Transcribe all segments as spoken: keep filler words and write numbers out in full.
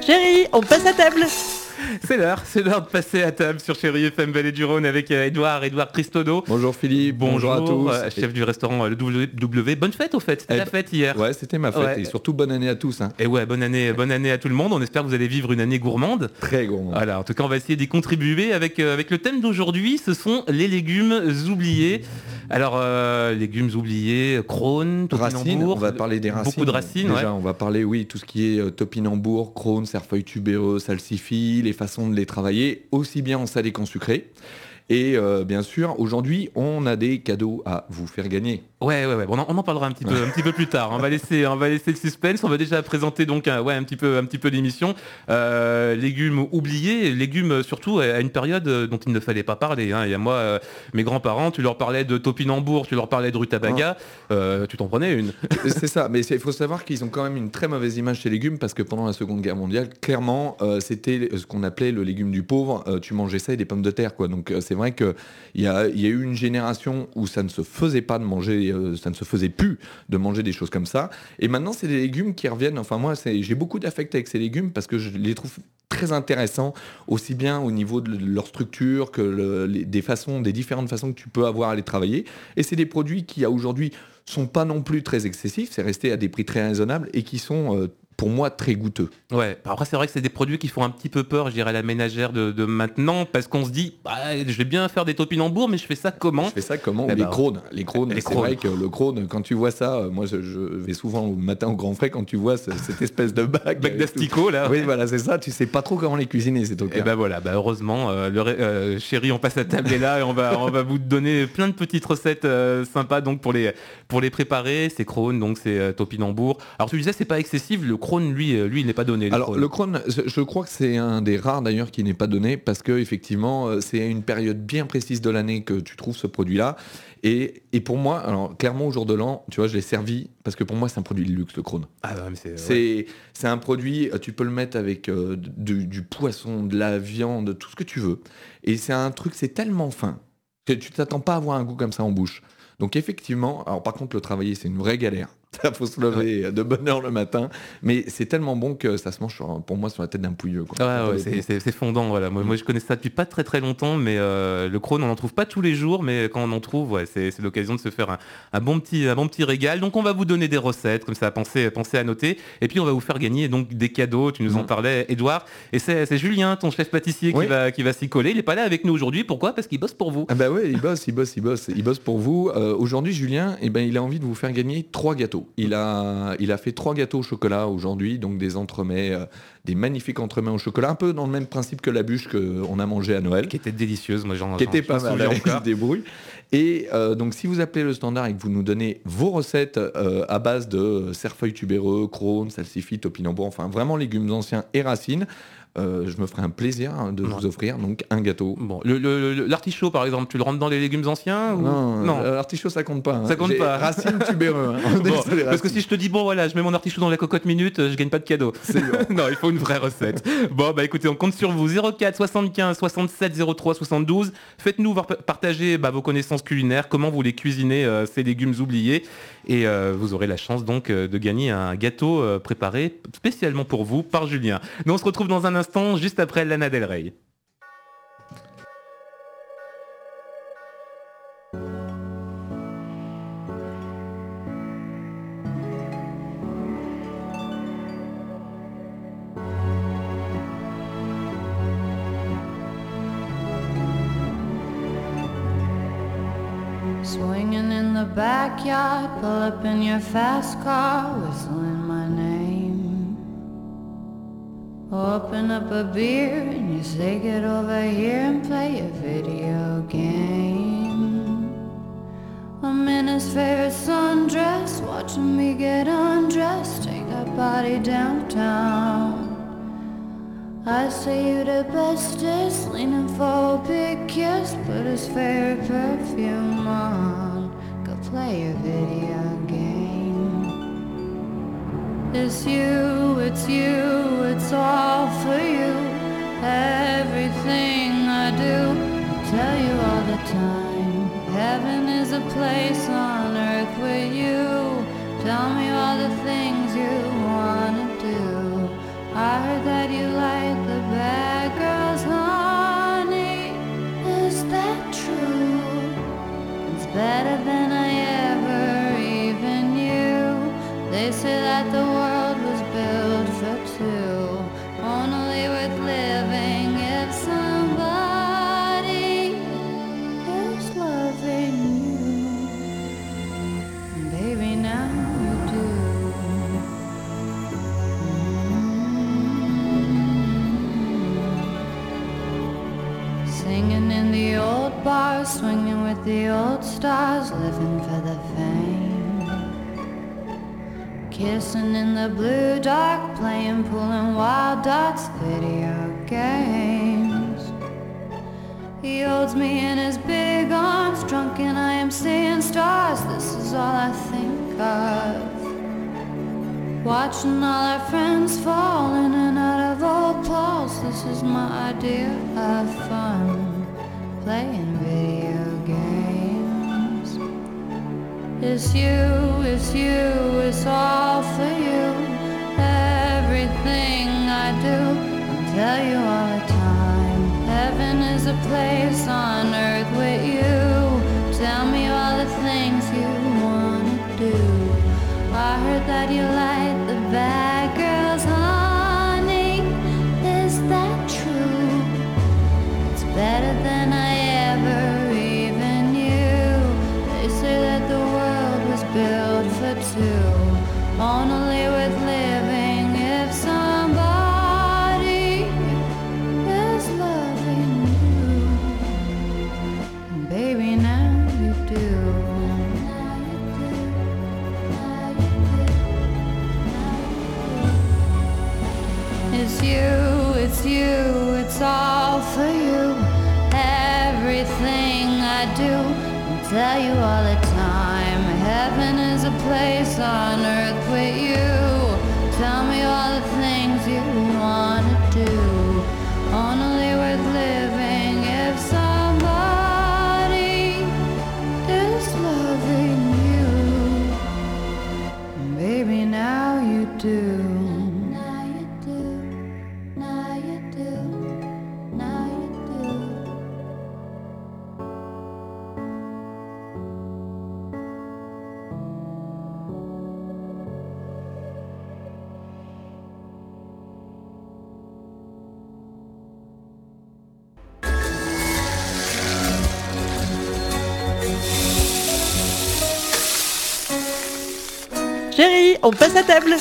Chérie, on passe à table. C'est l'heure, c'est l'heure de passer à table sur Chérie F M Vallée du Rhône avec euh, Edouard, Edouard Cristodo. Bonjour Philippe, bonjour, bonjour à tous. Euh, chef du restaurant euh, le W W. Bonne fête au fait, c'était eh la fête hier. Ouais, c'était ma fête ouais. Et surtout bonne année à tous. Hein. Et ouais, bonne année, bonne année à tout le monde. On espère que vous allez vivre une année gourmande. Très gourmande. Voilà, en tout cas, on va essayer d'y contribuer avec, euh, avec le thème d'aujourd'hui, ce sont les légumes oubliés. Alors, euh, légumes oubliés, Crohn, topinambour. On va parler des racines. Beaucoup de racines, Déjà, ouais. on va parler, oui, tout ce qui est euh, topinambour, Crohn, cerfeuil tubéreux, salsifis, les façons de les travailler, aussi bien en salé qu'en sucré. Et euh, bien sûr, aujourd'hui, on a des cadeaux à vous faire gagner. Ouais, ouais, ouais. Bon, on en parlera un petit peu, un petit peu plus tard. On va laisser, on va laisser le suspense. On va déjà présenter donc, un, ouais, un petit peu, un petit peu l'émission. Euh, légumes oubliés, légumes surtout à une période dont il ne fallait pas parler. Hein. Il y a moi, euh, mes grands-parents, tu leur parlais de topinambour, tu leur parlais de rutabaga, ah. euh, tu t'en prenais une. C'est ça. Mais il faut savoir qu'ils ont quand même une très mauvaise image chez légumes parce que pendant la Seconde Guerre mondiale, clairement, euh, c'était ce qu'on appelait le légume du pauvre. Euh, tu mangeais ça et des pommes de terre, quoi. Donc euh, c'est vrai qu'il y a, y a eu une génération où ça ne se faisait pas de manger, euh, ça ne se faisait plus de manger des choses comme ça. Et maintenant, c'est des légumes qui reviennent. Enfin, moi, c'est, j'ai beaucoup d'affect avec ces légumes parce que je les trouve très intéressants, aussi bien au niveau de leur structure que le, les, des façons, des différentes façons que tu peux avoir à les travailler. Et c'est des produits qui, aujourd'hui, sont pas non plus très excessifs. C'est resté à des prix très raisonnables et qui sont... Euh, pour moi, très goûteux. Ouais, après c'est vrai que c'est des produits qui font un petit peu peur, je dirais, à la ménagère de, de maintenant, parce qu'on se dit, bah, je vais bien faire des topinambours, mais je fais ça comment ? Je fais ça comment ? Eh Ou les bah, Crohn. Les Crohn, c'est Crohn. vrai que le Crohn, quand tu vois ça, moi je, je vais souvent au matin au grand frais, quand tu vois ce, cette espèce de bac. Bac d'asticot, là. Oui, voilà, c'est ça, tu sais pas trop comment les cuisiner, c'est ok. Et bah voilà, bah heureusement, euh, le, euh, chérie, on passe à table est là, et on va, on va vous donner plein de petites recettes euh, sympas donc pour les, pour les préparer. C'est Crohn, donc c'est euh, topinambour. Alors tu disais, c'est pas excessif, le Crohn, lui, euh, lui il n'est pas donné. Alors le Crohn, je crois que c'est un des rares d'ailleurs qui n'est pas donné parce que effectivement c'est une période bien précise de l'année que tu trouves ce produit-là. Et, et pour moi, alors clairement au jour de l'an, tu vois, je l'ai servi parce que pour moi c'est un produit de luxe, le Crohn. Ah ouais, mais c'est, c'est, ouais. c'est un produit, tu peux le mettre avec euh, du, du poisson, de la viande, tout ce que tu veux. Et c'est un truc, c'est tellement fin que tu t'attends pas à avoir un goût comme ça en bouche. Donc effectivement, alors par contre le travailler c'est une vraie galère. Il faut se lever ouais. de bonne heure le matin, mais c'est tellement bon que ça se mange sur, pour moi sur la tête d'un pouilleux. Quoi. Ouais, ouais, c'est, c'est, c'est fondant. Voilà. Moi, mmh. moi je connais ça depuis pas très très longtemps, mais euh, le Crohn on n'en trouve pas tous les jours, mais quand on en trouve, ouais, c'est, c'est l'occasion de se faire un, un, bon petit, un bon petit régal. Donc on va vous donner des recettes, comme ça, pensez, pensez à noter, et puis on va vous faire gagner donc, des cadeaux, tu nous mmh. en parlais Edouard, et c'est, c'est Julien, ton chef pâtissier, oui. qui, va, qui va s'y coller. Il n'est pas là avec nous aujourd'hui, pourquoi ? Parce qu'il bosse pour vous. Ah bah ouais, il bosse, il bosse, il bosse, il bosse pour vous. Euh, aujourd'hui Julien, eh ben, il a envie de vous faire gagner trois gâteaux. Il a Il a fait trois gâteaux au chocolat aujourd'hui, donc des entremets, euh, des magnifiques entremets au chocolat, un peu dans le même principe que la bûche qu'on a mangée à Noël. Qui était délicieuse, moi j'en Qui était j'en, pas mal, il se débrouille. Et euh, donc si vous appelez le standard et que vous nous donnez vos recettes euh, à base de cerfeuil tubéreux, Crohn, salsifis, topinambour, enfin vraiment légumes anciens et racines, Euh, je me ferai un plaisir de ouais. vous offrir donc un gâteau. Bon, le, le, le, l'artichaut par exemple, tu le rentres dans les légumes anciens ou... Non, non. L'artichaut ça compte pas. Hein. Ça compte J'ai pas. Racines tubéreux. Hein. Bon, parce que si je te dis bon voilà, je mets mon artichaut dans la cocotte minute, je gagne pas de cadeau. C'est non, il faut une vraie recette. Bon bah écoutez, on compte sur vous. zéro quatre soixante-quinze soixante-sept zéro trois soixante-douze. Faites-nous partager bah, vos connaissances culinaires, comment vous les cuisinez euh, ces légumes oubliés, et euh, vous aurez la chance donc euh, de gagner un gâteau euh, préparé spécialement pour vous par Julien. Nous on se retrouve dans un instant, juste après Lana Del Rey. Swinging in the backyard, pull up in your fast car, whistling my name. Open up a beer and you say get over here and play a video game. I'm in his favorite sundress, watching me get undressed, take that body downtown. I say you the bestest, leaning for a big kiss, put his favorite perfume on, go play a video game. It's you, it's you, it's all for you. Everything I do, I tell you all the time. Heaven is a place on earth with you. Tell me all the things you wanna do. I heard that you better than I ever even knew. They say that the world was built for two, only worth living if somebody is loving you. Baby, now you do. Singing in the old bars, swinging with the old stars, living for the fame. Kissing in the blue dark, playing pool and wild dots, video games. He holds me in his big arms, drunk and I am seeing stars. This is all I think of. Watching all our friends fall in and out of old Pauls. This is my idea of fun, playing video games. It's you, it's you, it's all for you. Everything I do, I'll tell you all the time. Heaven is a place on earth with you. Tell me all the things you wanna do. I heard that you like the bad girls, honey. Is that true? It's better than I ever even knew. They say that the world was built for two, only worth living if somebody is loving you. And baby, now you do. Now you do. Now you do. It's you, it's you, it's all for you. Everything I do, I'll tell you all the time. Heaven is a place on earth with you. Tell me all the things you wanna do. Only worth living if somebody is loving you. Baby, now you do. Now you do. Now you do. Now you do. Chérie, on passe à table.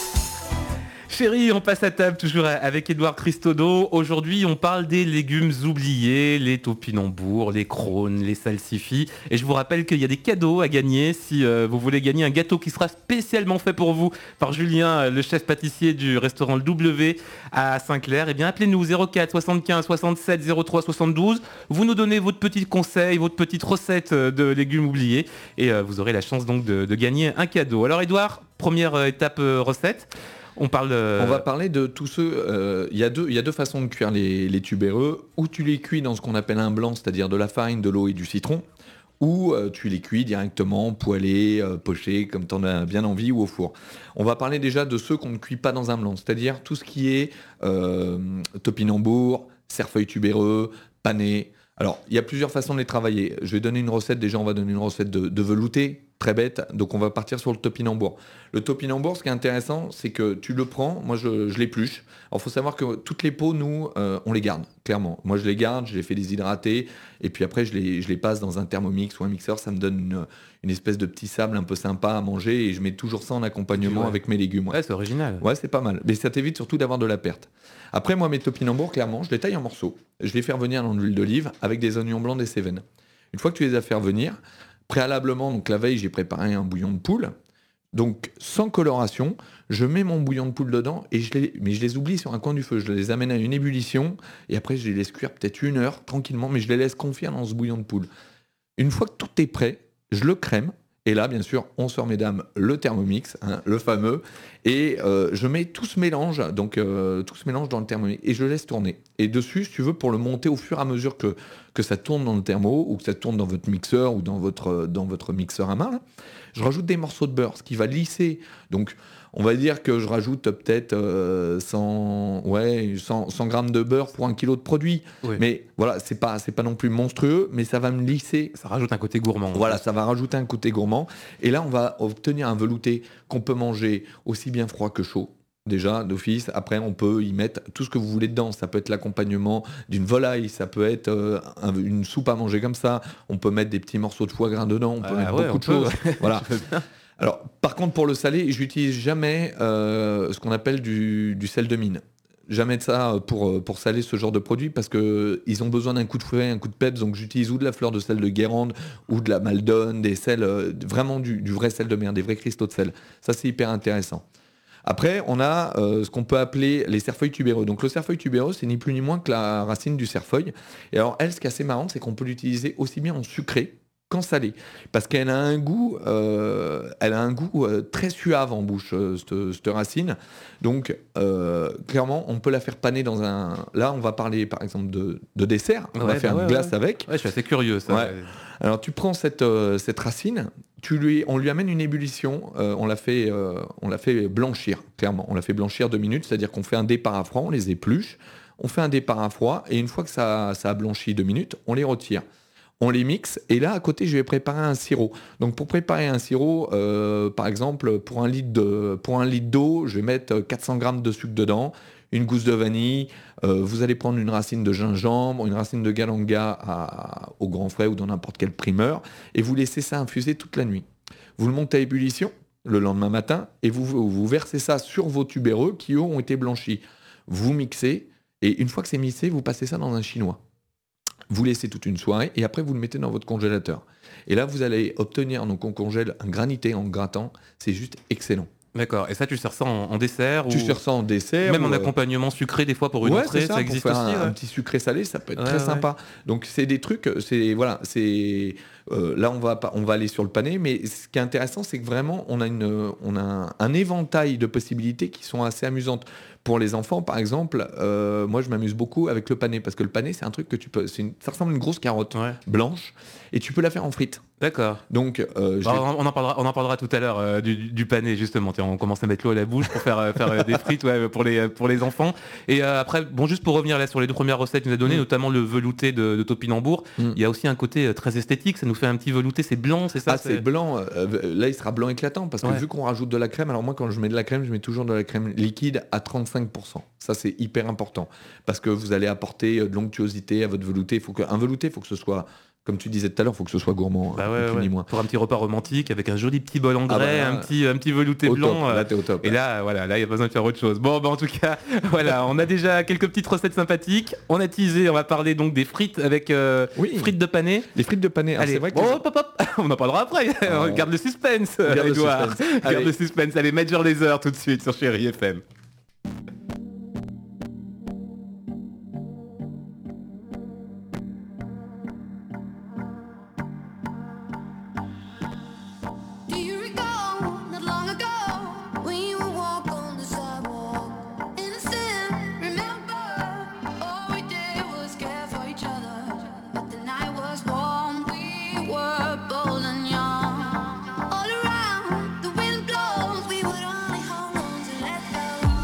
Chérie, on passe à table toujours avec Édouard Christodo. Aujourd'hui, on parle des légumes oubliés, les topinambours, les crônes, les salsifis. Et je vous rappelle qu'il y a des cadeaux à gagner si euh, vous voulez gagner un gâteau qui sera spécialement fait pour vous par Julien, le chef pâtissier du restaurant Le W à Saint-Clair. Eh bien, appelez-nous au zéro quatre soixante-quinze soixante-sept zéro trois soixante-douze. Vous nous donnez votre petit conseil, votre petite recette de légumes oubliés et euh, vous aurez la chance donc de, de gagner un cadeau. Alors Édouard, première euh, étape euh, recette. On parle. Euh... On va parler de tous ceux. Euh, Il y a deux, il y a deux façons de cuire les, les tubéreux. Ou tu les cuis dans ce qu'on appelle un blanc, c'est-à-dire de la farine, de l'eau et du citron. Ou euh, tu les cuis directement, poêlés, euh, pochés, comme tu en as bien envie, ou au four. On va parler déjà de ceux qu'on ne cuit pas dans un blanc, c'est-à-dire tout ce qui est euh, topinambour, cerfeuil tubéreux, pané. Alors, il y a plusieurs façons de les travailler. Je vais donner une recette. Déjà, on va donner une recette de, de velouté, très bête. Donc, on va partir sur le topinambour. Le topinambour, ce qui est intéressant, c'est que tu le prends. Moi, je, je l'épluche. Alors, il faut savoir que toutes les peaux, nous, euh, on les garde, clairement. Moi, je les garde, je les fais déshydrater. Et puis après, je les, je les passe dans un Thermomix ou un mixeur. Ça me donne une, une espèce de petit sable un peu sympa à manger. Et je mets toujours ça en accompagnement ouais. avec mes légumes. Ouais, ouais c'est original. Ouais, c'est pas mal. Mais ça t'évite surtout d'avoir de la perte. Après, moi, mes topinambours, clairement, je les taille en morceaux. Je les fais revenir dans l'huile d'olive avec des oignons blancs, des cévennes. Une fois que tu les as fait revenir, préalablement, donc la veille, j'ai préparé un bouillon de poule. Donc, sans coloration, je mets mon bouillon de poule dedans, et je les, mais je les oublie sur un coin du feu. Je les amène à une ébullition, et après, je les laisse cuire peut-être une heure, tranquillement, mais je les laisse confire dans ce bouillon de poule. Une fois que tout est prêt, je le crème. Et là, bien sûr, on sort, mesdames, le Thermomix, hein, le fameux, et euh, je mets tout ce mélange, donc euh, tout ce mélange dans le Thermomix, et je le laisse tourner. Et dessus, si tu veux, pour le monter au fur et à mesure que, que ça tourne dans le thermo ou que ça tourne dans votre mixeur ou dans votre, dans votre mixeur à main. Là. Je rajoute des morceaux de beurre, ce qui va lisser. Donc, on va dire que je rajoute peut-être euh, cent, ouais, cent, cent grammes de beurre pour un kilo de produit. Oui. Mais voilà, c'est pas, c'est pas non plus monstrueux, mais ça va me lisser. Ça rajoute un côté gourmand. Voilà, ça va rajouter un côté gourmand. Et là, on va obtenir un velouté qu'on peut manger aussi bien froid que chaud. Déjà, d'office. Après, on peut y mettre tout ce que vous voulez dedans. Ça peut être l'accompagnement d'une volaille, ça peut être euh, un, une soupe à manger comme ça. On peut mettre des petits morceaux de foie gras dedans. On peut ah, mettre ouais, beaucoup de peut, choses. Ouais. Voilà. Alors, par contre, pour le salé, j'utilise jamais euh, ce qu'on appelle du, du sel de mine. Jamais de ça pour, pour saler ce genre de produit parce qu'ils ont besoin d'un coup de fouet, un coup de peps. Donc, j'utilise ou de la fleur de sel de Guérande ou de la Maldonne, des sels, euh, vraiment du, du vrai sel de mer, des vrais cristaux de sel. Ça, c'est hyper intéressant. Après, on a euh, ce qu'on peut appeler les cerfeuils tubéreux. Donc, le cerfeuil tubéreux, c'est ni plus ni moins que la racine du cerfeuil. Et alors, elle, ce qui est assez marrant, c'est qu'on peut l'utiliser aussi bien en sucré qu'en salé, parce qu'elle a un goût, euh, elle a un goût euh, très suave en bouche, euh, cette, cette racine. Donc, euh, clairement, on peut la faire paner dans un. Là, on va parler, par exemple, de, de dessert. On ouais, va faire bah ouais, une glace ouais. avec. Ouais, je suis assez curieux, ça. Ouais. Alors, tu prends cette euh, cette racine, tu lui, on lui amène une ébullition. Euh, on la fait, euh, on la fait blanchir. Clairement, on la fait blanchir deux minutes, c'est-à-dire qu'on fait un départ à froid, on les épluche, on fait un départ à froid, et une fois que ça ça a blanchi deux minutes, on les retire. On les mixe et là à côté je vais préparer un sirop. Donc pour préparer un sirop, euh, par exemple pour un litre de, pour un litre d'eau, je vais mettre quatre cents grammes de sucre dedans, une gousse de vanille. Euh, vous allez prendre une racine de gingembre, une racine de galanga à, au grand frais ou dans n'importe quel primeur et vous laissez ça infuser toute la nuit. Vous le montez à ébullition le lendemain matin et vous, vous versez ça sur vos tubéreux qui eux ont été blanchis. Vous mixez et une fois que c'est mixé, vous passez ça dans un chinois. Vous laissez toute une soirée et après vous le mettez dans votre congélateur. Et là, vous allez obtenir, donc on congèle un granité en grattant, c'est juste excellent. D'accord, et ça tu sers ça en, en dessert Tu ou... sers ça en dessert. Même ou... en accompagnement sucré des fois pour une ouais, entrée, ça, ça existe pour faire aussi. Un, ouais. un petit sucré salé, ça peut être ouais, très ouais. sympa. Donc c'est des trucs, c'est voilà, c'est euh, là on va on va aller sur le pané, mais ce qui est intéressant, c'est que vraiment on a une on a un, un éventail de possibilités qui sont assez amusantes. Pour les enfants, par exemple, euh, moi je m'amuse beaucoup avec le pané parce que le pané c'est un truc que tu peux, c'est une, ça ressemble à une grosse carotte ouais. blanche et tu peux la faire en frites. D'accord. Donc, euh, Alors, on en parlera, on en parlera tout à l'heure euh, du, du pané justement. Tiens, on commence à mettre l'eau à la bouche pour faire, euh, faire euh, des frites ouais, pour les pour les enfants. Et euh, après, bon, juste pour revenir là sur les deux premières recettes que nous a données, mmh. notamment le velouté de, de topinambour. Mmh. Il y a aussi un côté euh, très esthétique. Ça nous fait un petit velouté. C'est blanc, c'est ça. Ah, c'est, c'est blanc. Euh, là, il sera blanc éclatant parce que ouais. vu qu'on rajoute de la crème. Alors moi, quand je mets de la crème, je mets toujours de la crème liquide à trente-cinq pour cent. Ça, c'est hyper important parce que vous allez apporter de l'onctuosité à votre velouté. Il faut que un velouté, il faut que ce soit comme tu disais tout à l'heure, il faut que ce soit gourmand. Bah ouais, ouais. Moins. Pour un petit repas romantique, avec un joli petit bol en grès, ah bah, un, petit, un petit velouté au blanc. Top. Là, t'es au top. Et là, voilà, là, il n'y a pas besoin de faire autre chose. Bon, bah, en tout cas, voilà, on a déjà quelques petites recettes sympathiques. On a teasé, on va parler donc des frites avec euh, oui. frites de pané. Les frites de pané. Allez, c'est vrai que bon, hop, hop, hop. On en parlera après. Oh. Garde le suspense, Garde Edouard. Le suspense. Garde le suspense. Allez, Major Lazer tout de suite sur Chérie F M. All around, the wind blows, we would only hold on to let go.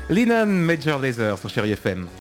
Lennon Major Lazer sur Chérie F M.